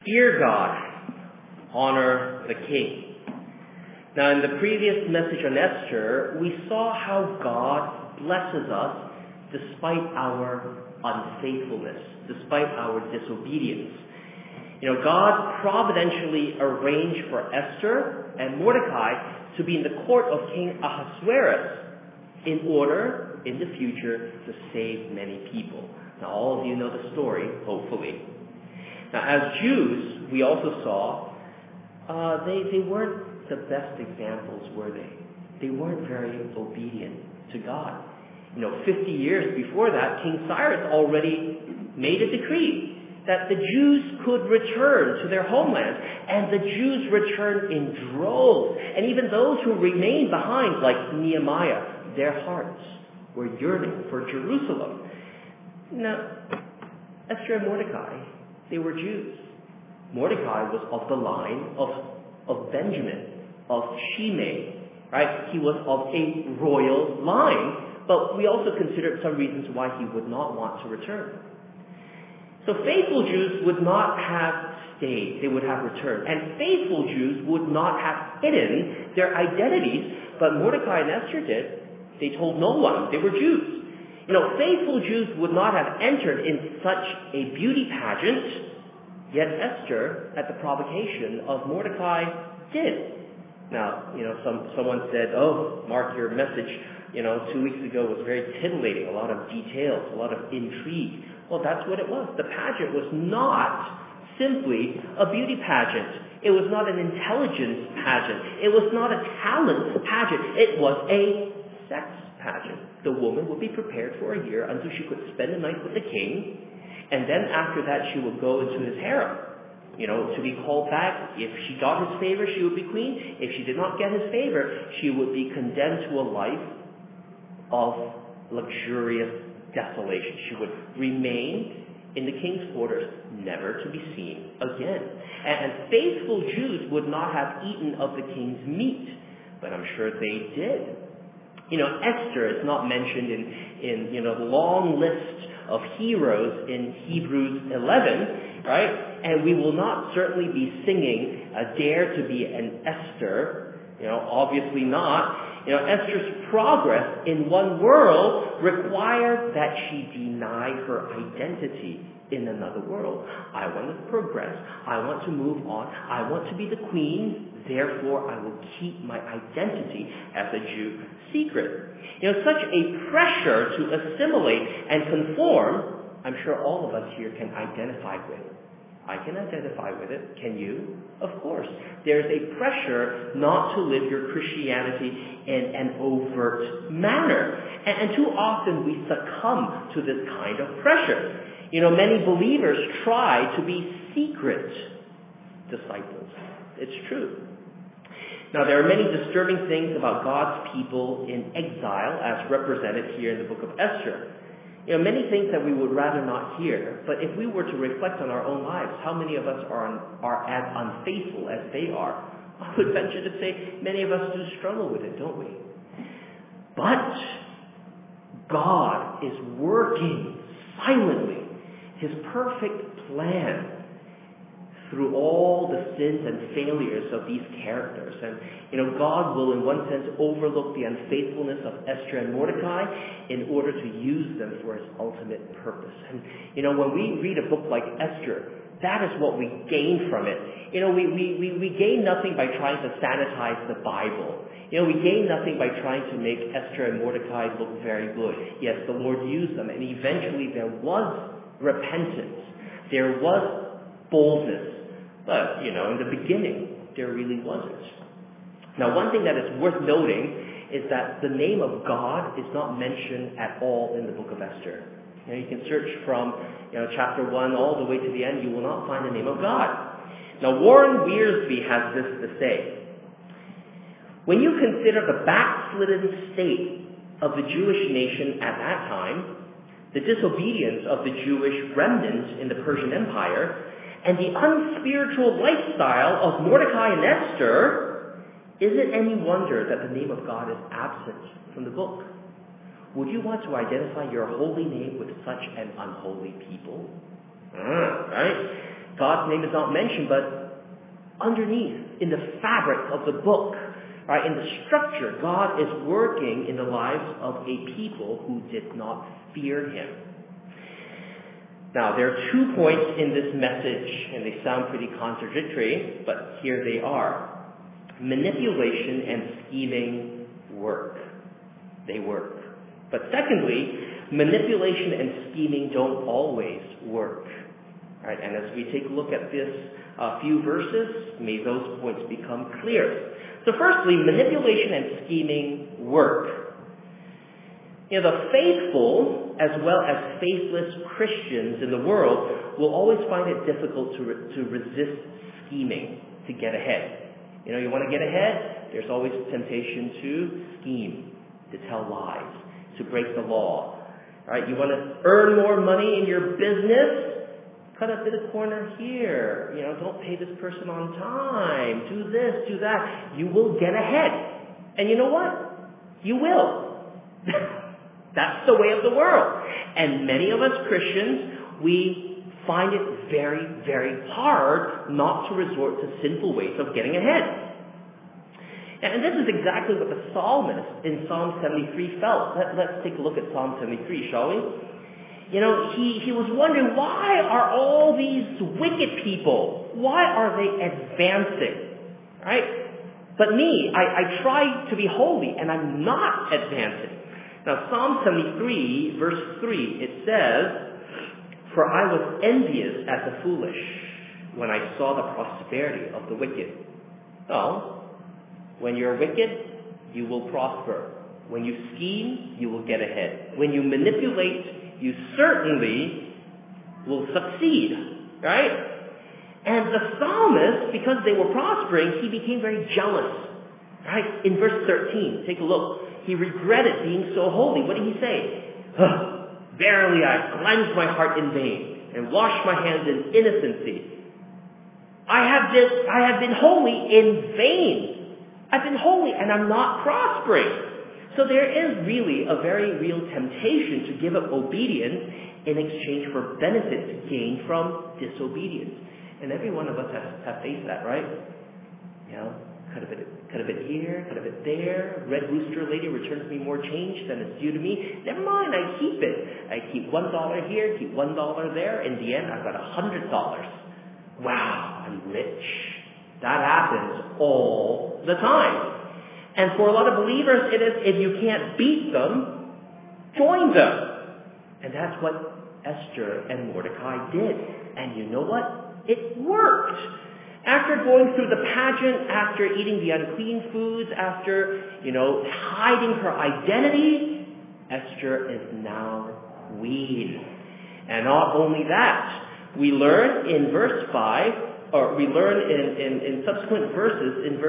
Fear God, honor the king. Now, in the previous message on Esther, we saw how God blesses us despite our unfaithfulness, despite our disobedience. God providentially arranged for Esther and Mordecai to be in the court of King Ahasuerus in order, in the future, to save many people. Now, all of you know the story, hopefully. Now, as Jews, we also saw they weren't the best examples, were they? They weren't very obedient to God. 50 years before that, King Cyrus already made a decree that the Jews could return to their homeland. And the Jews returned in droves. And even those who remained behind, like Nehemiah, their hearts were yearning for Jerusalem. Now, Esther and Mordecai, they were Jews. Mordecai was of the line of Benjamin, of Shimei, right? He was of a royal line, but we also considered some reasons why he would not want to return. So faithful Jews would not have stayed, they would have returned. And faithful Jews would not have hidden their identities, but Mordecai and Esther did. They told no one they were Jews. Faithful Jews would not have entered in such a beauty pageant, yet Esther, at the provocation of Mordecai, did. Now, someone said, "Oh, Mark, your message, 2 weeks ago was very titillating, a lot of details, a lot of intrigue." Well, that's what it was. The pageant was not simply a beauty pageant. It was not an intelligence pageant. It was not a talent pageant. It was a sex pageant. The woman would be prepared for a year until she could spend the night with the king, and then after that she would go into his harem, to be called back. If she got his favor, she would be queen. If she did not get his favor, she would be condemned to a life of luxurious desolation. She would remain in the king's quarters, never to be seen again. And faithful Jews would not have eaten of the king's meat, but I'm sure they did. Esther is not mentioned in the long list of heroes in Hebrews 11, right? And we will not certainly be singing Dare to be an Esther, obviously not. Esther's progress in one world required that she deny her identity in another world. I want to progress. I want to move on. I want to be the queen. Therefore, I will keep my identity as a Jew secret. Such a pressure to assimilate and conform, I'm sure all of us here can identify with. I can identify with it. Can you? Of course. There's a pressure not to live your Christianity in an overt manner. And too often we succumb to this kind of pressure. Many believers try to be secret disciples. It's true. Now, there are many disturbing things about God's people in exile as represented here in the book of Esther. Many things that we would rather not hear, but if we were to reflect on our own lives, how many of us are as unfaithful as they are? I would venture to say many of us do struggle with it, don't we? But God is working silently His perfect plan through all the sins and failures of these characters. And, God will, in one sense, overlook the unfaithfulness of Esther and Mordecai in order to use them for His ultimate purpose. And, when we read a book like Esther, that is what we gain from it. We gain nothing by trying to sanitize the Bible. We gain nothing by trying to make Esther and Mordecai look very good. Yes, the Lord used them, and eventually there was repentance. There was boldness. But, in the beginning, there really wasn't. Now, one thing that is worth noting is that the name of God is not mentioned at all in the book of Esther. You can search from chapter 1 all the way to the end. You will not find the name of God. Now, Warren Wiersbe has this to say. When you consider the backslidden state of the Jewish nation at that time, the disobedience of the Jewish remnant in the Persian Empire, and the unspiritual lifestyle of Mordecai and Esther, is it any wonder that the name of God is absent from the book? Would you want to identify your holy name with such an unholy people? Right? God's name is not mentioned, but underneath, in the fabric of the book, right, in the structure, God is working in the lives of a people who did not fear him. Now, there are 2 points in this message, and they sound pretty contradictory, but here they are. Manipulation and scheming work. They work. But secondly, manipulation and scheming don't always work. Right? And as we take a look at this few verses, may those points become clear. So firstly, manipulation and scheming work. You know, the faithful as well as faithless Christians in the world will always find it difficult to resist scheming to get ahead. You know, you want to get ahead, there's always temptation to scheme, to tell lies, to break the law. Right? You want to earn more money in your business, cut a bit of corner here. You know, don't pay this person on time. Do this, do that. You will get ahead. And you know what? You will. That's the way of the world. And many of us Christians, we find it very, very hard not to resort to sinful ways of getting ahead. And this is exactly what the psalmist in Psalm 73 felt. Let's take a look at Psalm 73, shall we? You know, he was wondering, why are all these wicked people, why are they advancing? Right? But me, I try to be holy, and I'm not advancing. Now, Psalm 73, verse 3, it says, "For I was envious at the foolish when I saw the prosperity of the wicked." Well, when you're wicked, you will prosper. When you scheme, you will get ahead. When you manipulate, you certainly will succeed, right? And the psalmist, because they were prospering, he became very jealous, right? In verse 13, take a look. He regretted being so holy. What did he say? "Verily I cleansed my heart in vain and washed my hands in innocency. I have been holy in vain. I've been holy and I'm not prospering." So there is really a very real temptation to give up obedience in exchange for benefits gained from disobedience. And every one of us have faced that, right? You know, cut a bit here, cut a bit there. Red Rooster lady returns me more change than is due to me. Never mind, I keep it. I keep $1 here, keep $1 there. In the end, I've got $100. Wow, I'm rich. That happens all the time. And for a lot of believers, it is, if you can't beat them, join them. And that's what Esther and Mordecai did. And you know what? It worked. After going through the pageant, after eating the unclean foods, after, hiding her identity, Esther is now queen. And not only that, we learn in verse 5, or we learn in subsequent verses, in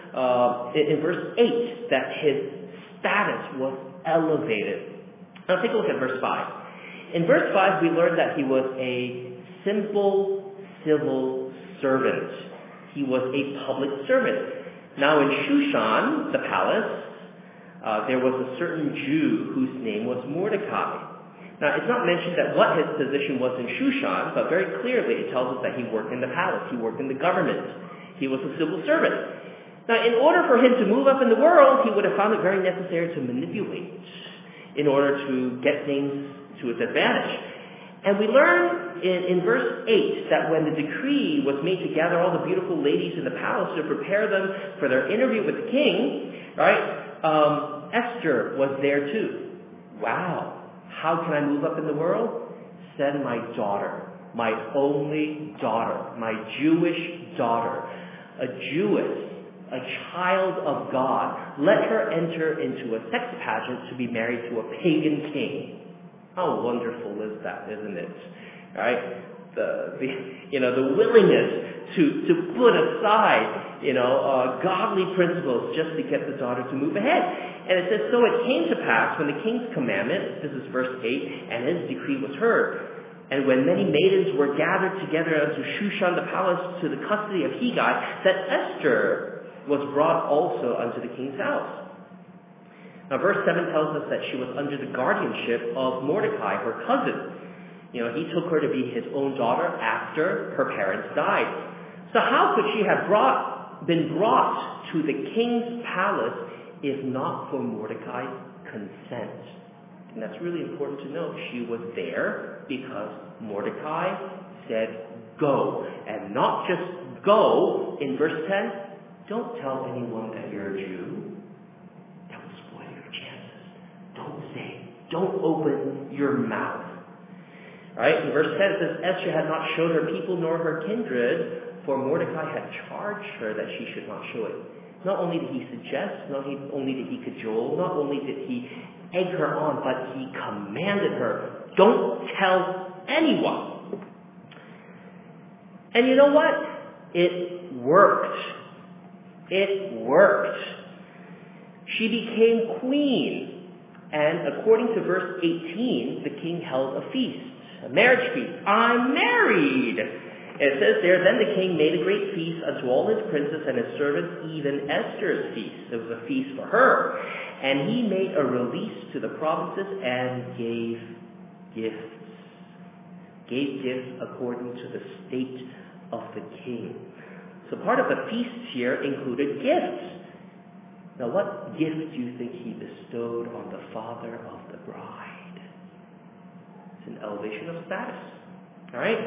verse 8, that his status was elevated. Now take a look at verse 5. In verse 5, we learn that he was a simple civil servant. He was a public servant. Now in Shushan, the palace, there was a certain Jew whose name was Mordecai. Now it's not mentioned that what his position was in Shushan, but very clearly it tells us that he worked in the palace. He worked in the government. He was a civil servant. Now in order for him to move up in the world, he would have found it very necessary to manipulate in order to get things to his advantage. And we learn in verse 8 that when the decree was made to gather all the beautiful ladies in the palace to prepare them for their interview with the king, right, Esther was there too. Wow. How can I move up in the world? Send my daughter, my only daughter, my Jewish daughter, a Jewess, a child of God. Let her enter into a sex pageant to be married to a pagan king. How wonderful is that, isn't it? Right? The willingness to put aside, godly principles just to get the daughter to move ahead. And it says, so it came to pass when the king's commandment, this is verse 8, and his decree was heard. And when many maidens were gathered together unto Shushan the palace to the custody of Hegai, that Esther was brought also unto the king's house. Now verse 7 tells us that she was under the guardianship of Mordecai, her cousin. He took her to be his own daughter after her parents died. So how could she have been brought to the king's palace if not for Mordecai's consent? And that's really important to know. She was there because Mordecai said go. And not just go, in verse 10, don't tell anyone that you're a Jew. That will spoil your chances. Don't say. Don't open your mouth. Right? In verse 10 it says, Esther had not showed her people nor her kindred, for Mordecai had charged her that she should not show it. Not only did he suggest, not only did he cajole, not only did he egg her on, but he commanded her, don't tell anyone. And you know what? It worked. It worked. She became queen. And according to verse 18, the king held a feast, a marriage feast. I'm married. It says there, then the king made a great feast unto all his princes and his servants, even Esther's feast. It was a feast for her. And he made a release to the provinces and gave gifts. Gave gifts according to the state of the king. So part of the feast here included gifts. Now what gift do you think he bestowed on the father of the bride? It's an elevation of status. Alright?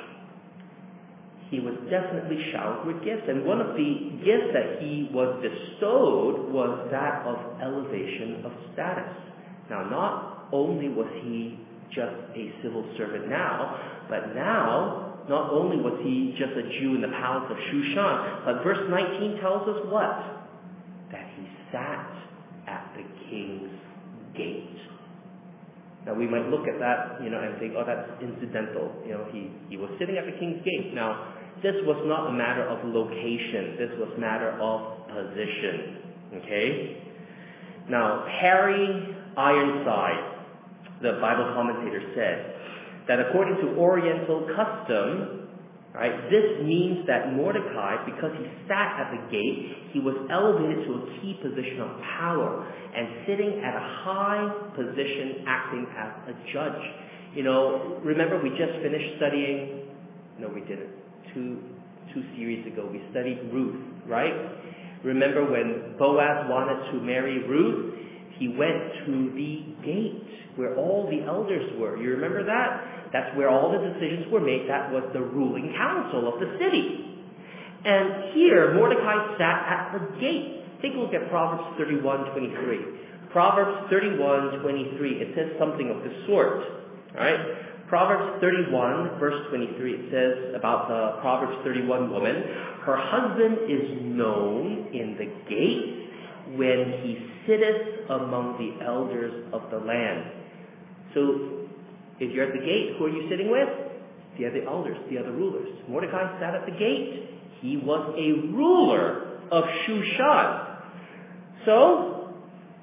He was definitely showered with gifts. And one of the gifts that he was bestowed was that of elevation of status. Now, not only was he just a civil servant now, but now, not only was he just a Jew in the palace of Shushan, but verse 19 tells us what? That he sat at the king's gate. Now, we might look at that, and think, oh, that's incidental. He was sitting at the king's gate. Now, this was not a matter of location. This was a matter of position. Okay? Now, Harry Ironside, the Bible commentator, said that according to Oriental custom, right, this means that Mordecai, because he sat at the gate, he was elevated to a key position of power and sitting at a high position acting as a judge. Remember we just finished studying, no we didn't, two series ago, we studied Ruth, right? Remember when Boaz wanted to marry Ruth, he went to the gate where all the elders were. You remember that? That's where all the decisions were made. That was the ruling council of the city. And here, Mordecai sat at the gate. Take a look at Proverbs 31:23. Proverbs 31:23, it says something of the sort. Alright? Proverbs 31, verse 23, it says about the Proverbs 31 woman, her husband is known in the gate when he sitteth among the elders of the land. So, if you're at the gate, who are you sitting with? The other elders, the other rulers. Mordecai sat at the gate. He was a ruler of Shushan. So,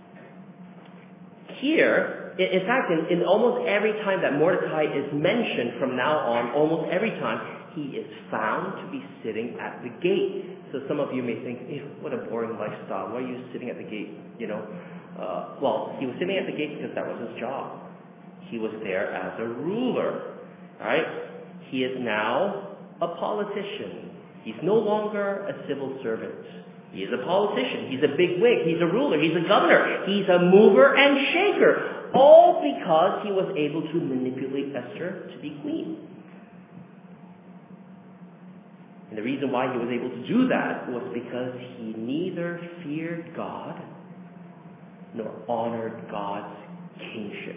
here, in fact, in almost every time that Mordecai is mentioned from now on, almost every time, he is found to be sitting at the gate. So some of you may think, what a boring lifestyle. Why are you sitting at the gate? Well, he was sitting at the gate because that was his job. He was there as a ruler. Right? He is now a politician. He's no longer a civil servant. He is a politician. He's a big wig. He's a ruler. He's a governor. He's a mover and shaker. All because he was able to manipulate Esther to be queen. And the reason why he was able to do that was because he neither feared God nor honored God's kingship.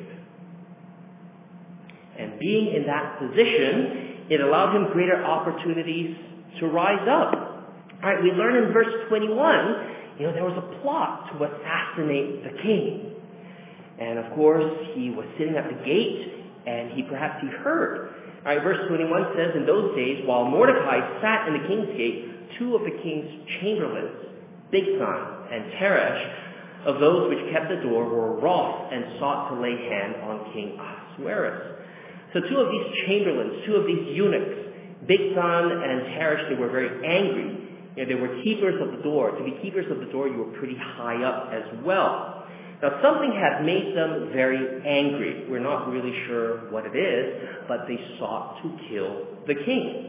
And being in that position, it allowed him greater opportunities to rise up. All right, we learn in verse 21, there was a plot to assassinate the king. And of course, he was sitting at the gate, and perhaps he heard. All right, verse 21 says, in those days, while Mordecai sat in the king's gate, two of the king's chamberlains, Bigthan and Teresh, of those which kept the door, were wroth and sought to lay hand on King Ahasuerus. So two of these chamberlains, two of these eunuchs, Bigthan and Teresh, they were very angry. They were keepers of the door. To be keepers of the door, you were pretty high up as well. Now, something had made them very angry. We're not really sure what it is, but they sought to kill the king.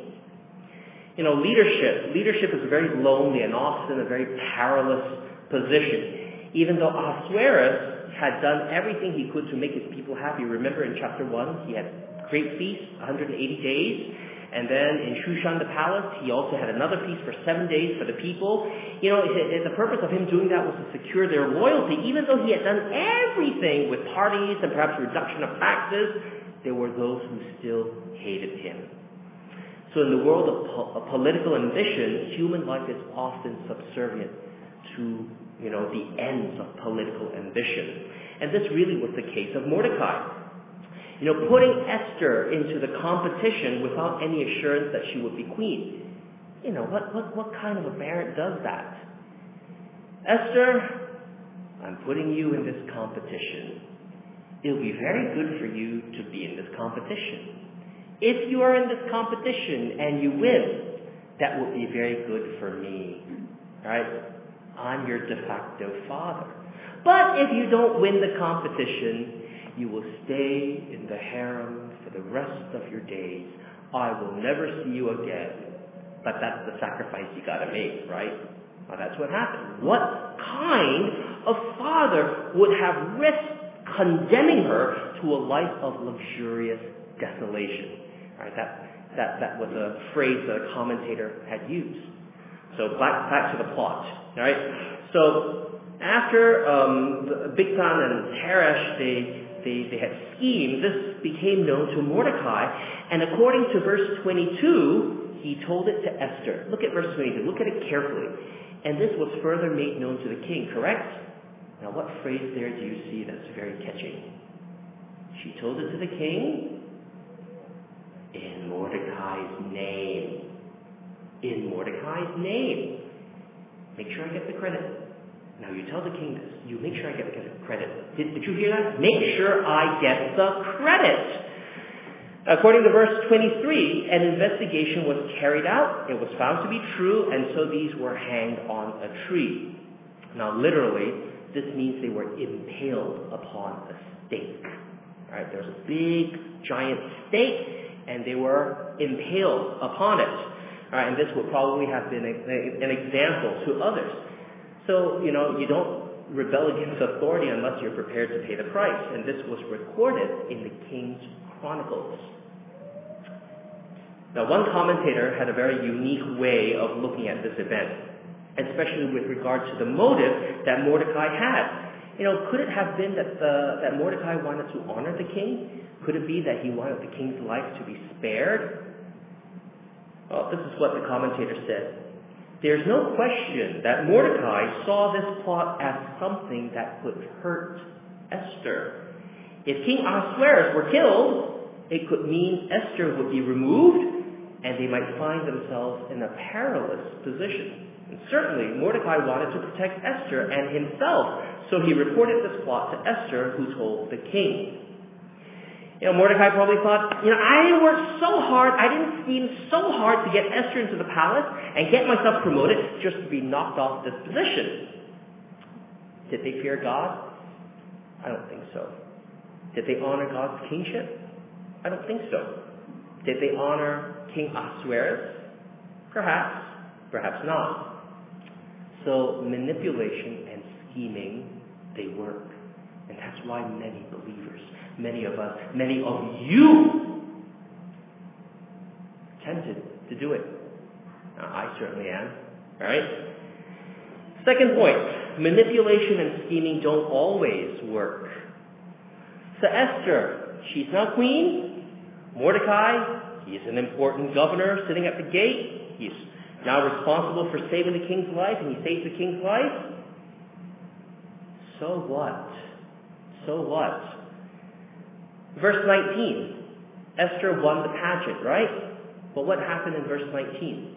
Leadership is a very lonely and often a very perilous position. Even though Ahasuerus had done everything he could to make his people happy. Remember in chapter 1, he had great feast, 180 days. And then in Shushan the palace, he also had another feast for 7 days for the people. The purpose of him doing that was to secure their loyalty. Even though he had done everything with parties and perhaps reduction of taxes, there were those who still hated him. So in the world of political ambition, human life is often subservient to, the ends of political ambition. And this really was the case of Mordecai. Putting Esther into the competition without any assurance that she would be queen. What kind of a parent does that? Esther, I'm putting you in this competition. It'll be very good for you to be in this competition. If you are in this competition and you win, that will be very good for me. Right? I'm your de facto father. But if you don't win the competition, you will stay in the harem for the rest of your days. I will never see you again. But that's the sacrifice you got to make, right? Well, that's what happened. What kind of father would have risked condemning her to a life of luxurious desolation? Right? That was a phrase that a commentator had used. So back to the plot. Right? So after Bigthan and Teresh, they had schemed, this became known to Mordecai, and according to verse 22, he told it to Esther. Look at verse 22. Look at it carefully. And this was further made known to the king, correct? Now, what phrase there do you see that's very catchy? She told it to the king in Mordecai's name. In Mordecai's name. Make sure I get the credit. Now, you tell the king this. You make sure I get the credit. Did you hear that? Make sure I get the credit. According to verse 23, an investigation was carried out. It was found to be true, and so these were hanged on a tree. Now, literally, this means they were impaled upon a stake. All right, there's a big, giant stake, and they were impaled upon it. All right, and this would probably have been an example to others. So, you don't rebel against authority unless you're prepared to pay the price. And this was recorded in the King's Chronicles. Now, one commentator had a very unique way of looking at this event, especially with regard to the motive that Mordecai had. Could it have been that Mordecai wanted to honor the king? Could it be that he wanted the king's life to be spared? Well, this is what the commentator said. There's no question that Mordecai saw this plot as something that could hurt Esther. If King Ahasuerus were killed, it could mean Esther would be removed, and they might find themselves in a perilous position. And certainly, Mordecai wanted to protect Esther and himself, so he reported this plot to Esther, who told the king. Mordecai probably thought, I worked so hard, I didn't scheme so hard to get Esther into the palace and get myself promoted just to be knocked off this position. Did they fear God? I don't think so. Did they honor God's kingship? I don't think so. Did they honor King Ahasuerus? Perhaps. Perhaps not. So manipulation and scheming, they work. And that's why many believers, many of us, many of you tempted to do it. Now, I certainly am. All right? Second point, manipulation and scheming don't always work. So Esther, she's now queen. Mordecai, he's an important governor sitting at the gate. He's now responsible for saving the king's life, and he saves the king's life. So what? So what? Verse 19. Esther won the pageant, right? But what happened in verse 19?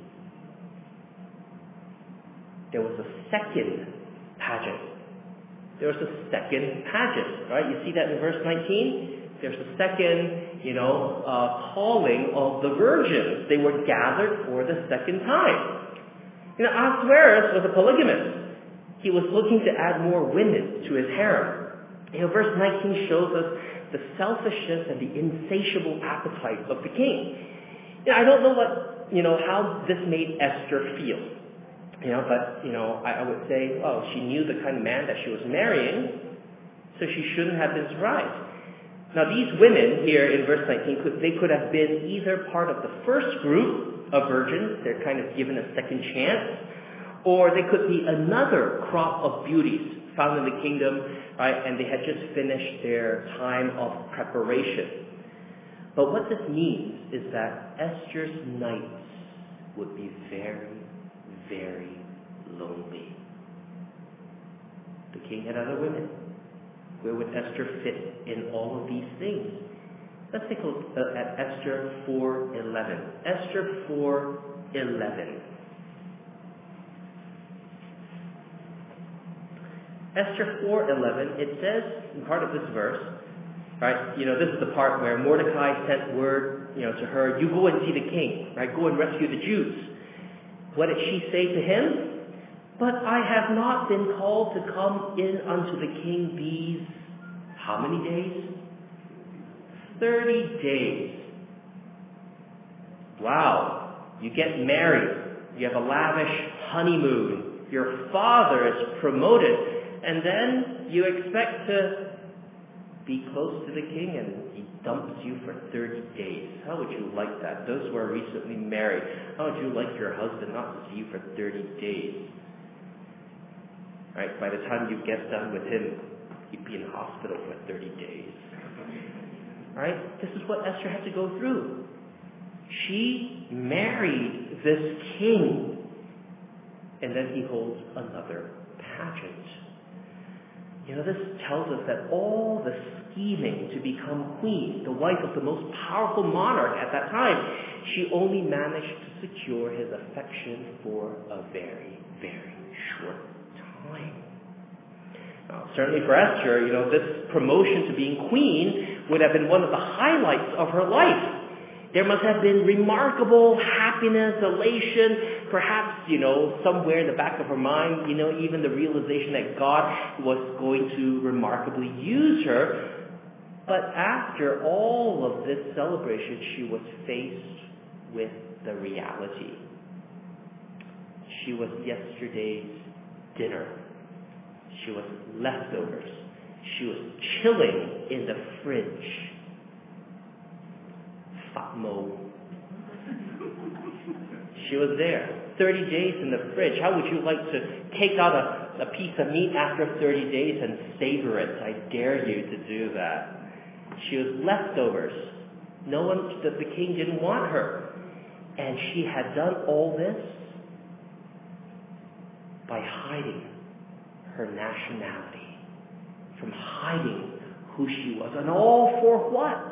There was a second pageant. There was a second pageant, right? You see that in verse 19? There's a second, calling of the virgins. They were gathered for the second time. Ahasuerus was a polygamist. He was looking to add more women to his harem. Verse 19 shows us the selfishness and the insatiable appetite of the king. I don't know how this made Esther feel. But I would say, she knew the kind of man that she was marrying, so she shouldn't have been surprised. Now, these women here in verse 19, they could have been either part of the first group of virgins, they're kind of given a second chance, or they could be another crop of beauties found in the kingdom, right? And they had just finished their time of preparation. But what this means is that Esther's nights would be very, very lonely. The king had other women. Where would Esther fit in all of these things? Let's take a look at Esther 4:11. Esther 4:11. Esther 4:11, it says in part of this verse, right? This is the part where Mordecai sent word, to her, you go and see the king, right? Go and rescue the Jews. What did she say to him? But I have not been called to come in unto the king these, how many days? 30 days. Wow. You get married. You have a lavish honeymoon. Your father is promoted. And then you expect to be close to the king and he dumps you for 30 days. How would you like that? Those who are recently married, how would you like your husband not to see you for 30 days? Right? By the time you get done with him, he'd be in hospital for 30 days. Right? This is what Esther had to go through. She married this king, and then he holds another pageant. This tells us that all the scheming to become queen, the wife of the most powerful monarch at that time, she only managed to secure his affection for a very, very short time. Now, certainly for Esther, this promotion to being queen would have been one of the highlights of her life. There must have been remarkable happiness, elation, perhaps, somewhere in the back of her mind, even the realization that God was going to remarkably use her. But after all of this celebration, she was faced with the reality. She was yesterday's dinner. She was leftovers. She was chilling in the fridge. Fatmo. She was there. 30 days in the fridge. How would you like to take out a piece of meat after 30 days and savor it? I dare you to do that. She was leftovers. The king didn't want her. And she had done all this by hiding her nationality, from hiding who she was. And all for what?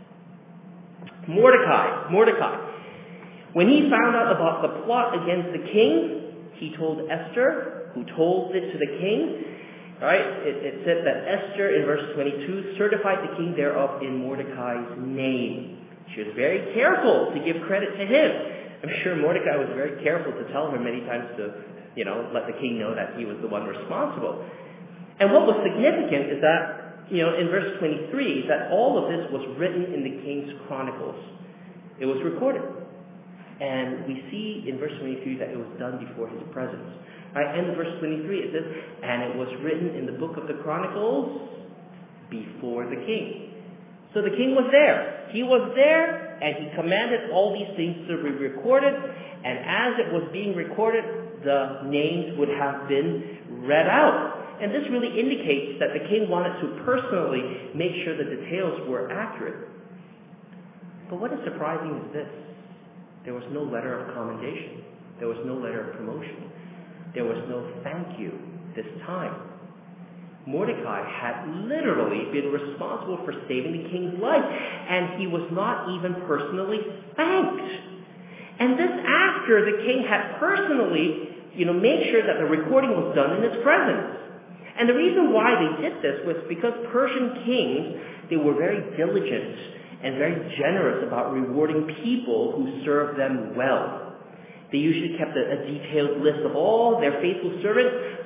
Mordecai. When he found out about the plot against the king, he told Esther, who told it to the king. Right? It said that Esther, in verse 22, certified the king thereof in Mordecai's name. She was very careful to give credit to him. I'm sure Mordecai was very careful to tell her many times to, let the king know that he was the one responsible. And what was significant is that, in verse 23, that all of this was written in the king's chronicles. It was recorded. And we see in verse 23 that it was done before his presence. Right? And in verse 23 it says, and it was written in the book of the chronicles before the king. So the king was there. He was there, and he commanded all these things to be recorded. And as it was being recorded, the names would have been read out. And this really indicates that the king wanted to personally make sure the details were accurate. But what is surprising is this. There was no letter of commendation. There was no letter of promotion. There was no thank you this time. Mordecai had literally been responsible for saving the king's life, and he was not even personally thanked. And this after the king had personally, made sure that the recording was done in his presence. And the reason why they did this was because Persian kings, they were very diligent and very generous about rewarding people who served them well. They usually kept a detailed list of all their faithful servants,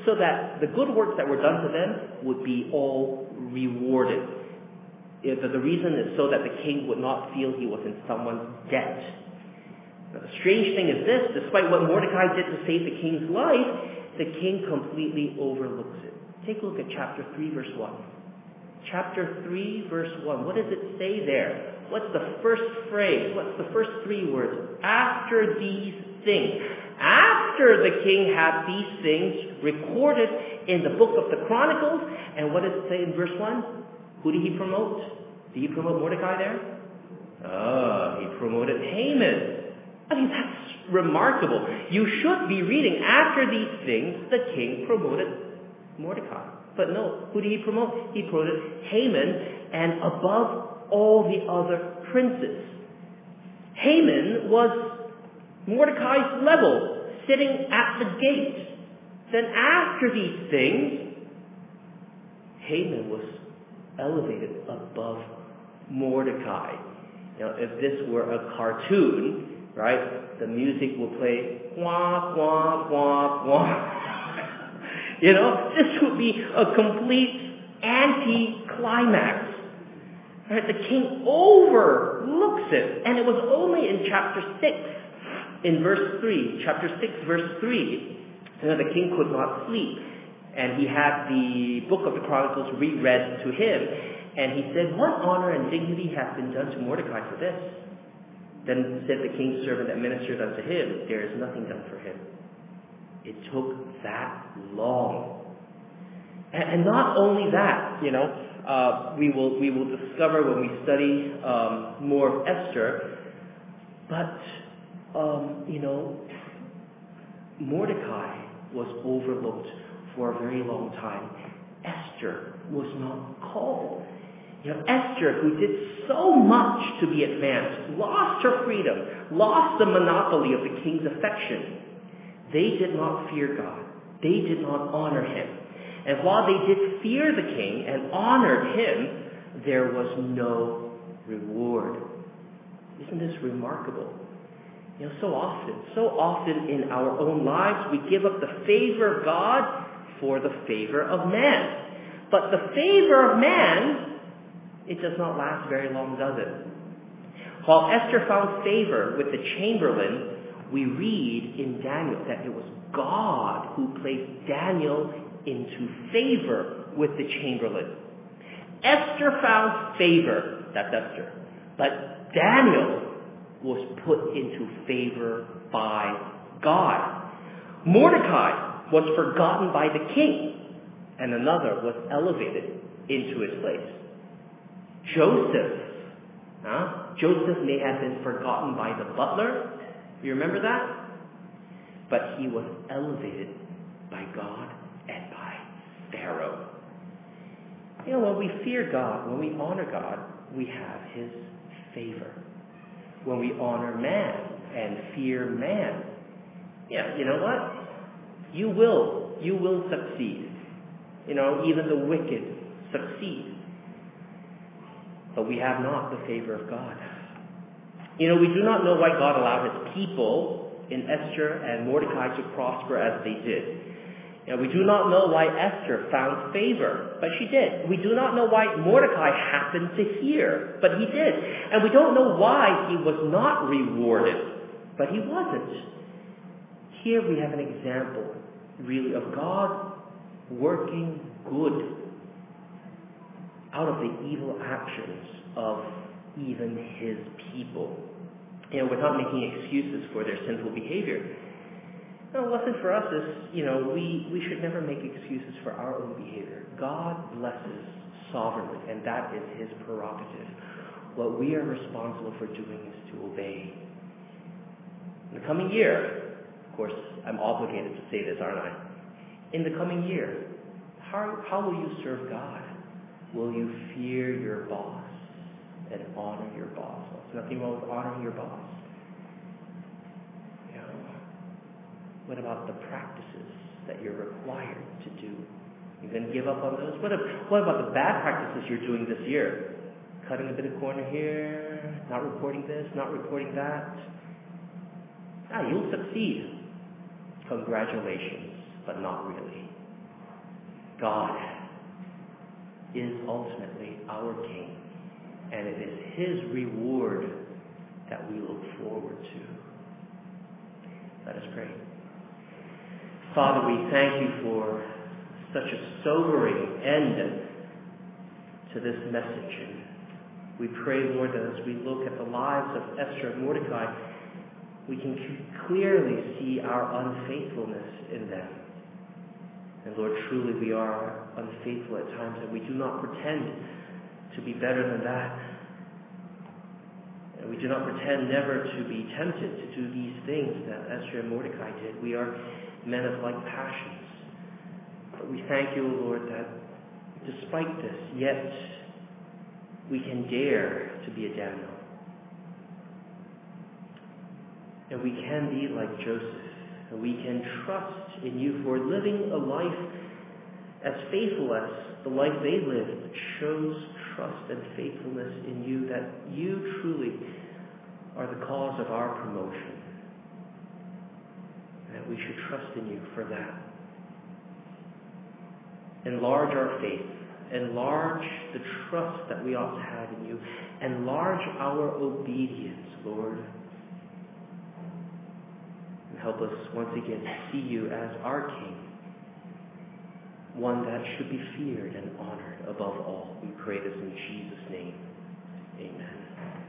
so that the good works that were done to them would be all rewarded. The reason is so that the king would not feel he was in someone's debt. Now, the strange thing is this: despite what Mordecai did to save the king's life, the king completely overlooks it. Take a look at chapter 3, verse 1. Chapter 3, verse 1. What does it say there? What's the first phrase? What's the first 3 words? After these things. After the king had these things recorded in the book of the Chronicles, and what does it say in verse 1? Who did he promote? Did he promote Mordecai there? He promoted Haman. I mean, that's remarkable. You should be reading, after these things, the king promoted Mordecai. But no, who did he promote? He promoted Haman, and above all the other princes. Haman was Mordecai's level, sitting at the gate. Then after these things, Haman was elevated above Mordecai. Now, if this were a cartoon, right, the music will play, wah, wah, wah, wah. This would be a complete anti-climax. Right? The king overlooks it. And it was only in chapter 6, in verse 3, chapter 6, verse 3, the king could not sleep. And he had the book of the Chronicles reread to him. And he said, "What honor and dignity hath been done to Mordecai for this?" Then said the king's servant that ministered unto him, "There is nothing done for him." It took that long. And not only that, we will discover when we study more of Esther, but, Mordecai was overlooked for a very long time. Esther was not called. Esther, who did so much to be advanced, lost her freedom, lost the monopoly of the king's affection. They did not fear God. They did not honor him. And while they did fear the king and honored him, there was no reward. Isn't this remarkable? So often in our own lives, we give up the favor of God for the favor of man. But the favor of man, it does not last very long, does it? While Esther found favor with the chamberlain, we read in Daniel that it was God who placed Daniel into favor with the chamberlain. Esther found favor, that's Esther, but Daniel was put into favor by God. Mordecai was forgotten by the king, and another was elevated into his place. Joseph may have been forgotten by the butler. You remember that? But he was elevated by God and by Pharaoh. When we fear God, when we honor God, we have his favor. When we honor man and fear man, you know what? You will succeed. Even the wicked succeed. But we have not the favor of God. We do not know why God allowed his people in Esther and Mordecai to prosper as they did. We do not know why Esther found favor, but she did. We do not know why Mordecai happened to hear, but he did. And we don't know why he was not rewarded, but he wasn't. Here we have an example, really, of God working good out of the evil actions of even his people. Without making excuses for their sinful behavior. The lesson for us is, we should never make excuses for our own behavior. God blesses sovereignly, and that is his prerogative. What we are responsible for doing is to obey. In the coming year, of course, I'm obligated to say this, aren't I? In the coming year, how will you serve God? Will you fear your boss and honor your boss? There's nothing wrong with honoring your boss. What about the practices that you're required to do? You going to give up on those? What about the bad practices you're doing this year? Cutting a bit of corner here, not reporting this, not reporting that. You'll succeed. Congratulations, but not really. God is ultimately our King, and it is His reward that we look forward to. Let us pray. Father, we thank you for such a sobering end to this message. And we pray, Lord, that as we look at the lives of Esther and Mordecai, we can clearly see our unfaithfulness in them. And Lord, truly we are unfaithful at times, and we do not pretend to be better than that. And we do not pretend never to be tempted to do these things that Esther and Mordecai did. We are men of like passions. But we thank you, Lord, that despite this, yet we can dare to be a Daniel. And we can be like Joseph. And we can trust in you for living a life as faithful as the life they lived that shows trust and faithfulness in you, that you truly are the cause of our promotion. And that we should trust in you for that. Enlarge our faith. Enlarge the trust that we ought to have in you. Enlarge our obedience, Lord. And help us once again to see you as our King, one that should be feared and honored above all. We pray this in Jesus' name. Amen.